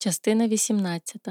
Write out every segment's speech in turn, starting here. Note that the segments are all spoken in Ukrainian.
Частина 18.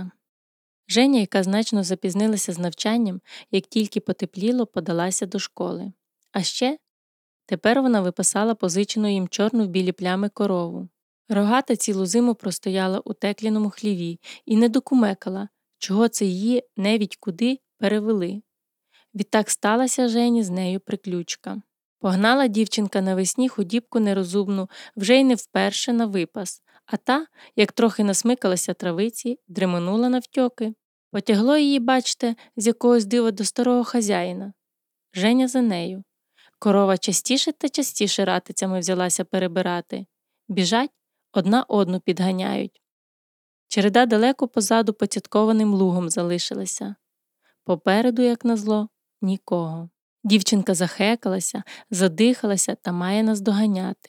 Женя, яка значно запізнилася з навчанням, як тільки потепліло, подалася до школи. А ще тепер вона випасала позичену їм чорну в білі плями корову. Рогата цілу зиму простояла у текляному хліві і не докумекала, чого це її невідь куди перевели. Відтак сталася Жені з нею приключка. Погнала дівчинка навесні худібку нерозумну вже й не вперше на випас, а та, як трохи насмикалася травиці, дременула навтьоки. Потягло її, бачте, з якогось дива до старого хазяїна. Женя за нею. Корова частіше та частіше ратицями взялася перебирати. Біжать, одна одну підганяють. Череда далеко позаду поцяткованим лугом залишилася. Попереду, як назло, нікого. Дівчинка захекалася, задихалася та має наздоганяти.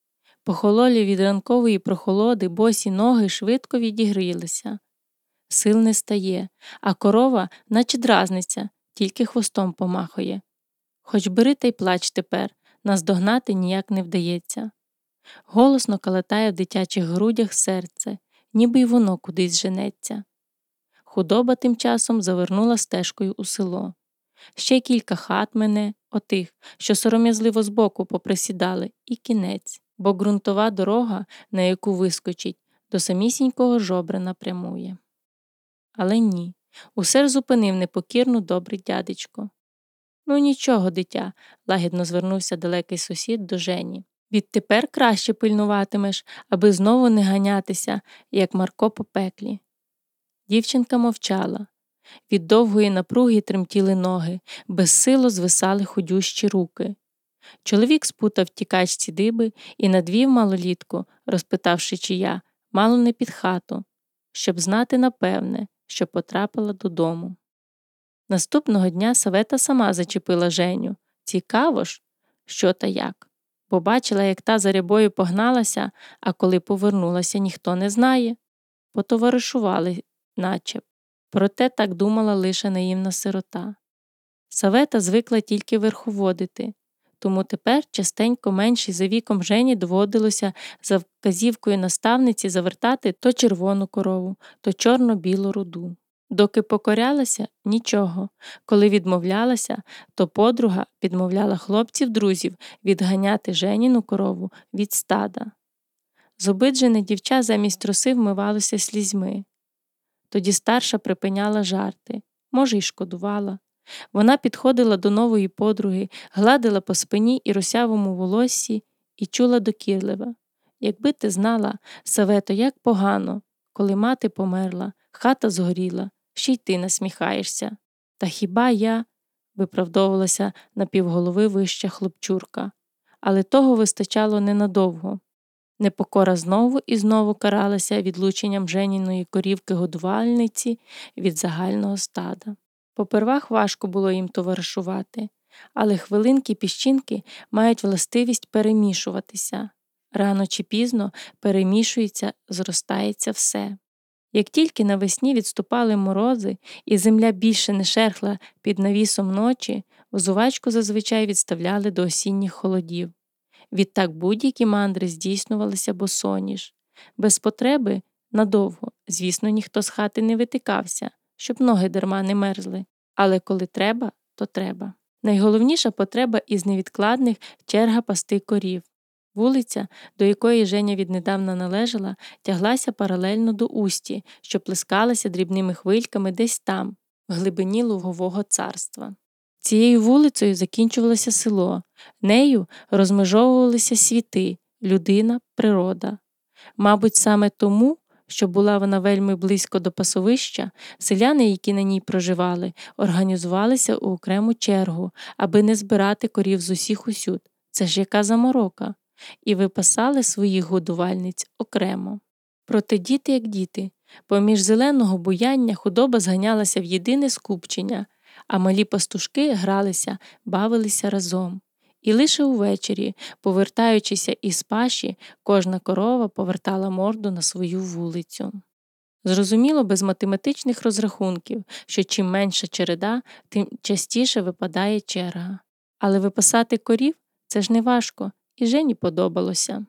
Похололі від ранкової прохолоди босі ноги швидко відігрілися. Сил не стає, а корова наче дразниться, тільки хвостом помахує. Хоч бери та й плач тепер, наздогнати ніяк не вдається. Голосно калатає в дитячих грудях серце, ніби й воно кудись женеться. Худоба тим часом завернула стежкою у село. Ще кілька хат мене, отих, що сором'язливо збоку поприсідали, і кінець, бо ґрунтова дорога, на яку вискочить, до самісінького Жобрина прямує. Але ні, усе ж зупинив непокірну добрий дядечко. Ну нічого, дитя, лагідно звернувся далекий сусід до Жені. Відтепер краще пильнуватимеш, аби знову не ганятися, як Марко по пеклі. Дівчинка мовчала. Від довгої напруги тремтіли ноги, безсило звисали худющі руки. Чоловік спутав тікачці диби і надвів малолітку, розпитавши чия, мало не під хату, щоб знати напевне, що потрапила додому. Наступного дня Савета сама зачепила Женю. Цікаво ж, що та як. Бо бачила, як та за рябою погналася, а коли повернулася, ніхто не знає. Потоваришували наче. Проте так думала лише наївна сирота. Савета звикла тільки верховодити, тому тепер частенько меншій за віком Жені доводилося за вказівкою наставниці завертати то червону корову, то чорно-білу руду. Доки покорялася – нічого. Коли відмовлялася, то подруга підмовляла хлопців-друзів відганяти Женіну корову від стада. Зобиджене дівча замість роси вмивалося слізьми. Тоді старша припиняла жарти, може й шкодувала. Вона підходила до нової подруги, гладила по спині і русявому волоссі і чула докірливо. Якби ти знала, Савето, як погано, коли мати померла, хата згоріла, ще й ти насміхаєшся. Та хіба я, виправдовувалася напівголови вища хлопчурка. Але того вистачало ненадовго. Непокора знову і знову каралася відлученням Женіної корівки-годувальниці від загального стада. Попервах важко було їм товаришувати, але хвилинки-піщинки мають властивість перемішуватися. Рано чи пізно перемішується, зростається все. Як тільки навесні відступали морози і земля більше не шерхла під навісом ночі, взувачку зазвичай відставляли до осінніх холодів. Відтак будь-які мандри здійснювалися босоніж. Без потреби надовго, звісно, ніхто з хати не витикався, щоб ноги дарма не мерзли. Але коли треба, то треба. Найголовніша потреба із невідкладних – черга пасти корів. Вулиця, до якої Женя віднедавна належала, тяглася паралельно до Усті, що плескалася дрібними хвильками десь там, в глибині Лугового царства. Цією вулицею закінчувалося село, нею розмежовувалися світи, людина, природа. Мабуть, саме тому, що була вона вельми близько до пасовища, селяни, які на ній проживали, організувалися у окрему чергу, аби не збирати корів з усіх усюд. Це ж яка заморока. І випасали своїх годувальниць окремо. Проте діти як діти. Поміж зеленого буяння худоба зганялася в єдине скупчення, а малі пастушки гралися, бавилися разом. І лише увечері, повертаючися із паші, кожна корова повертала морду на свою вулицю. Зрозуміло, без математичних розрахунків, що чим менша череда, тим частіше випадає черга. Але випасати корів – це ж не важко, і Жені подобалося.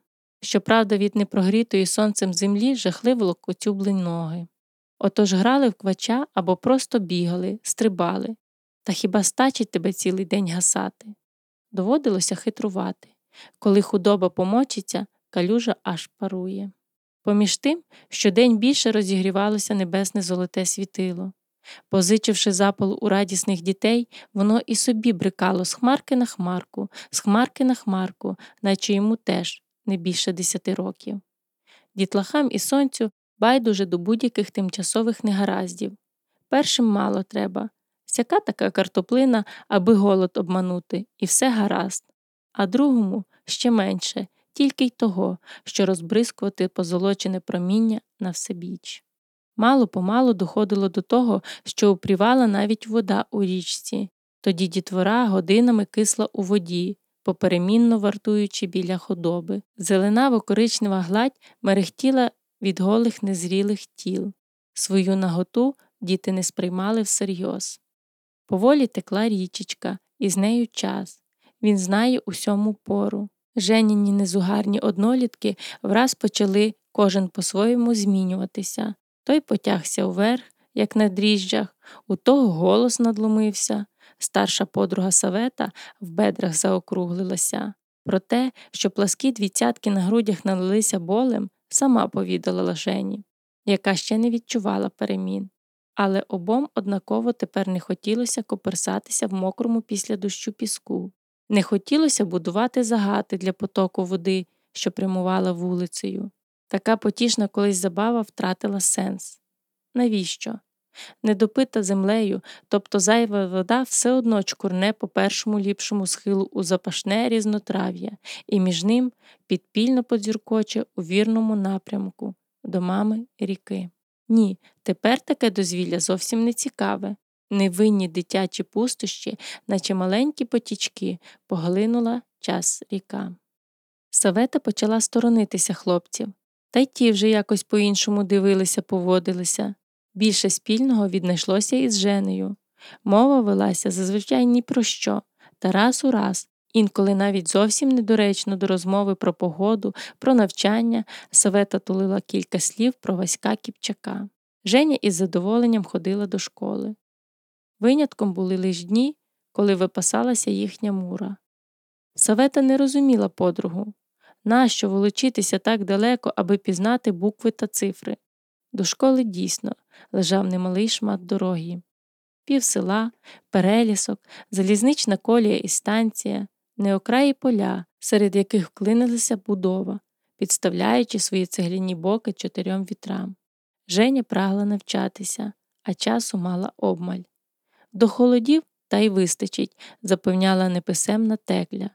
Щоправда, від непрогрітої сонцем землі жахливо локотюбли ноги. Отож грали в квача або просто бігали, стрибали. Та хіба стачить тебе цілий день гасати? Доводилося хитрувати. Коли худоба помочиться, калюжа аж парує. Поміж тим, щодень більше розігрівалося небесне золоте світило. Позичивши запал у радісних дітей, воно і собі брикало з хмарки на хмарку, з хмарки на хмарку, наче йому теж не більше 10 років. Дітлахам і сонцю байдуже до будь-яких тимчасових негараздів. Першим мало треба. Сяка така картоплина, аби голод обманути, і все гаразд. А другому ще менше, тільки й того, що розбризкувати позолочене проміння на всебіч. Мало-помалу доходило до того, що упрівала навіть вода у річці. Тоді дітвора годинами кисла у воді, поперемінно вартуючи біля худоби. Зеленаво-коричнева гладь мерехтіла від голих незрілих тіл. Свою наготу діти не сприймали всерйоз. Поволі текла річечка, і з нею час. Він знає усьому пору. Женіні незугарні однолітки враз почали кожен по-своєму змінюватися. Той потягся вверх, як на дріжджах, у того голос надломився. Старша подруга Савета в бедрах заокруглилася. Про те, що пласкі двійцятки на грудях налилися болем, сама повідала Жені, яка ще не відчувала перемін. Але обом однаково тепер не хотілося коперсатися в мокрому після дощу піску. Не хотілося будувати загати для потоку води, що прямувала вулицею. Така потішна колись забава втратила сенс. Навіщо? Недопита землею, тобто зайва вода все одно чкурне по першому ліпшому схилу у запашне різнотрав'я, і між ним підпільно подзюркоче у вірному напрямку до мами ріки. Ні, тепер таке дозвілля зовсім не цікаве. Невинні дитячі пустощі, наче маленькі потічки, поглинула час ріка. Савета почала сторонитися хлопців. Та й ті вже якось по-іншому дивилися, поводилися. Більше спільного віднайшлося із Женею. Мова велася зазвичай ні про що, та раз у раз, інколи навіть зовсім недоречно до розмови про погоду, про навчання, Савета тулила кілька слів про Васька Кіпчака. Женя із задоволенням ходила до школи. Винятком були лиш дні, коли випасалася їхня мура. Савета не розуміла подругу. Нащо волочитися так далеко, аби пізнати букви та цифри? До школи дійсно лежав немалий шмат дороги. Півсела, перелісок, залізнична колія і станція, неокраї поля, серед яких вклинилася будова, підставляючи свої цегляні боки 4 вітрам. Женя прагла навчатися, а часу мала обмаль. До холодів та й вистачить, запевняла неписемна Текля.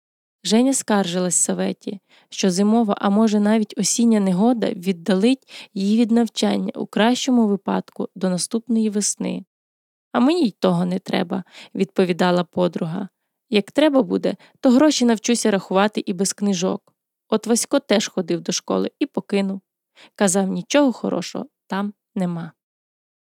Женя скаржилась Саветі, що зимова, а може навіть осіння негода віддалить її від навчання, у кращому випадку до наступної весни. «А мені й того не треба», – відповідала подруга. «Як треба буде, то гроші навчуся рахувати і без книжок. От Васько теж ходив до школи і покинув. Казав, нічого хорошого там нема».